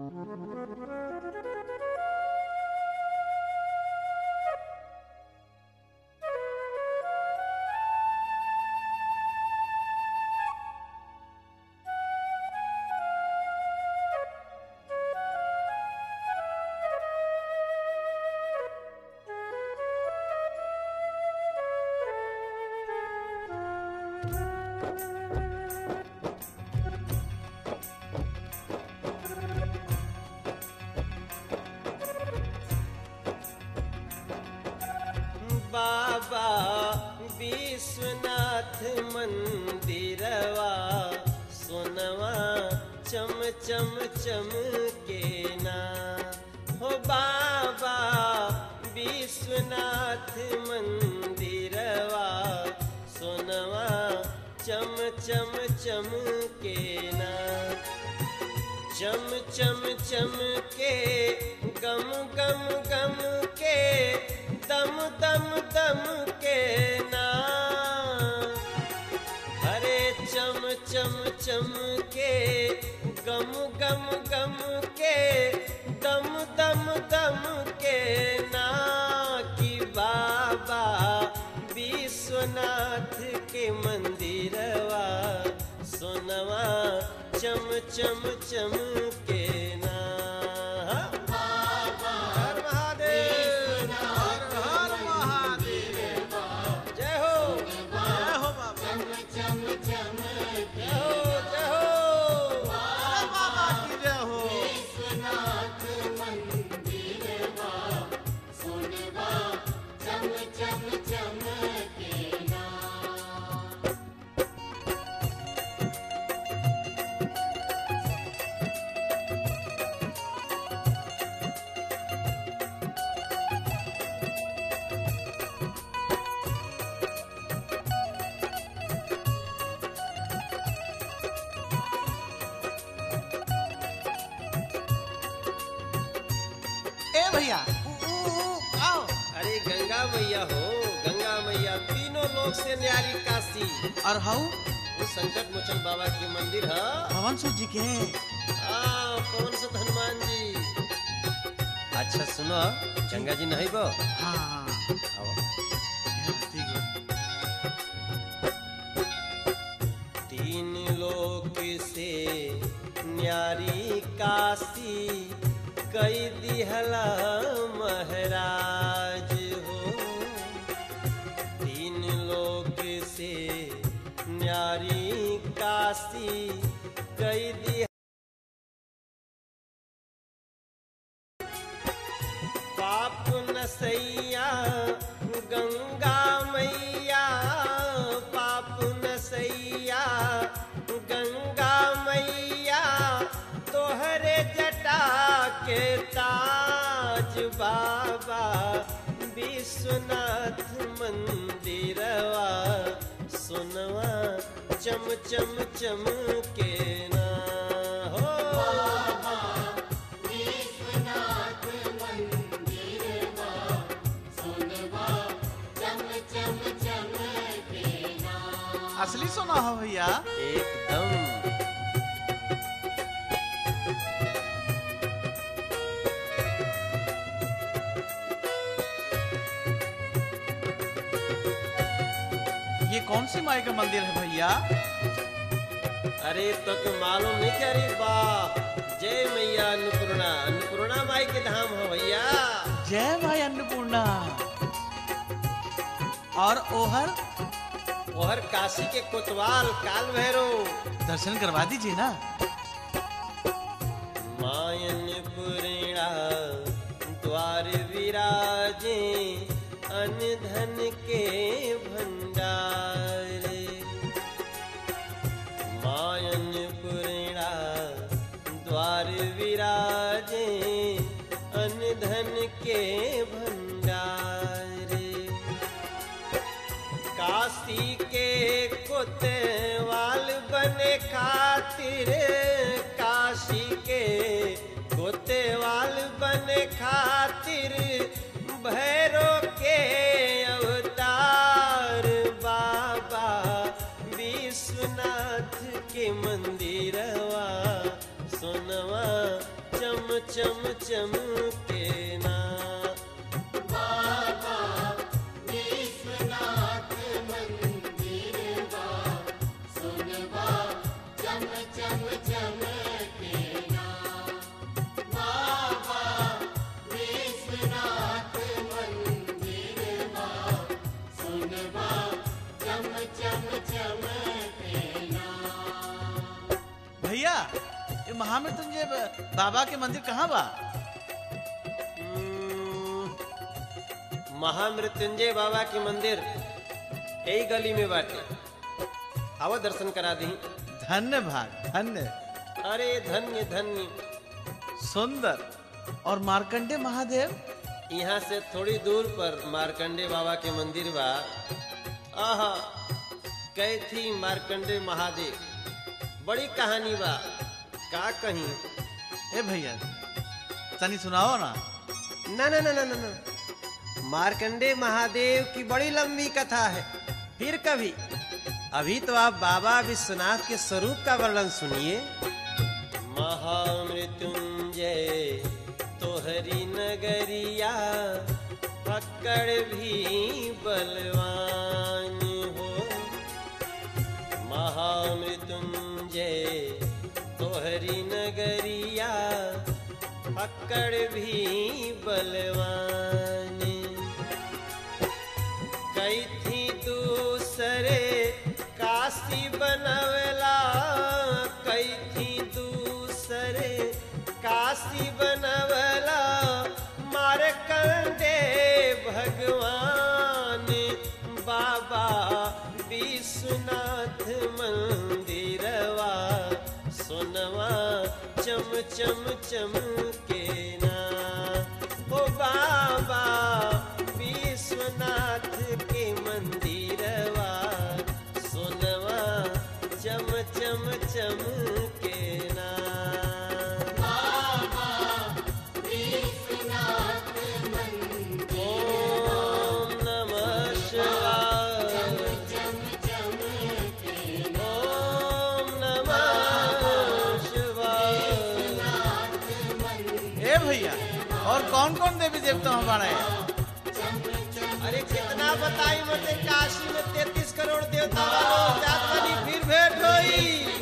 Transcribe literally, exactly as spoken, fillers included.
बाबा विश्वनाथ मंदिरवा सोनवा चम चम चम के ना हो बाबा विश्वनाथ मंदिरवा सोनवा चम चम चम के ना चम चम चम के गम गम गम के दम दम दम के ना हरे चम चम चम के गम गम गम के दम दम दम के ना कि बाबा विश्वनाथ के मंदिरवा सोनवा चम चम चम के ना भैया आओ। अरे गंगा मैया हो, गंगा मैया तीनों लोग से न्यारी काशी। और हाउ वो संकट मोचन बाबा की मंदिर है पवन सुत जी के। हाँ पवन सुत हनुमान जी। अच्छा सुनो गंगा जी नहीं बो। हाँ आओ ठीक है। तीन लोक से न्यारी काशी कई दिहला महाराज हो। तीन लोक से न्यारी काशी कई दिहला पाप नसैया गंगा मैया पाप नसैया गंगा मैया तोहरे जटा के ताज बाबा विश्वनाथ मंदिरवा सोनवा चम चम चम के ना हो विश्वनाथ मंदिरवा सोनवा चम चम चम के ना। असली सोना हो भैया एकदम। ये कौन सी माई का मंदिर है भैया? अरे तो क्यों मालूम नहीं क्या? अरे बाप जय मैया अन्नपूर्णा, अन्नपूर्णा माई के धाम हो भैया। जय माई अन्नपूर्णा। और ओहर ओहर काशी के कोतवाल काल भैरव। दर्शन करवा दीजिए ना। माय अन्नपूर्णा द्वार विराजे अन्न धन के भंडार। माय अन्नपूर्णा द्वार विराजे अन्न धन के भंडार। काशी के कोतवाल बने खातिर, काशी के कोतवाल बने खातिर भैरव के अवतार बाबा विश्वनाथ के मंदिरवा सोनवा चम चम चमके ना। बाबा विश्वनाथ मंदिरवा सोनवा चम चम चमके ना। बाबा विश्वनाथ मंदिरवा सोनवा चम चम चमके ना। भैया ये महामृत्युंजय बाबा के मंदिर कहाँ बा? हम्म, महामृत्युंजय बाबा के मंदिर यही गली में बाटे। आओ दर्शन करा दी। धन्य भाग धन्य, अरे धन्य धन्य। सुंदर। और मार्कंडे महादेव? यहाँ से थोड़ी दूर पर मार्कंडे बाबा के मंदिर बा। आहा कैथी मार्कंडे महादेव, बड़ी कहानी बा, का कहीं। ए भैया तनी सुनाओ ना। ना ना ना ना ना ना मार्कंडे महादेव की बड़ी लंबी कथा है, फिर कभी। अभी तो आप बाबा विश्वनाथ के स्वरूप का वर्णन सुनिए। महामृत्युंजय तोहरी नगरिया पकड़ भी बलवान हो। महामृत्युंजय तोहरी नगरिया पकड़ भी बलवान। कई थी दूसरे काशी बनवला, कई थी दूसरे काशी बनवला। मार्कंडे भगवान बाबा विश्वनाथ मंदिरवा सोनवा चम चम चमके ना। ओ बाबा विश्वनाथ के मंदिरवा सोनवा चम चम चमके ना। बाबा विश्वनाथ मंदिरवा ओम नमः शिवाय। चम चमके ना। ओम नमः शिवाय। ए भैया और कौन कौन देवी देवता हमारे? अरे कितना बताई, मतलब काशी में तैतीस करोड़ देवता वालों जात वाली फिर भेंट होई।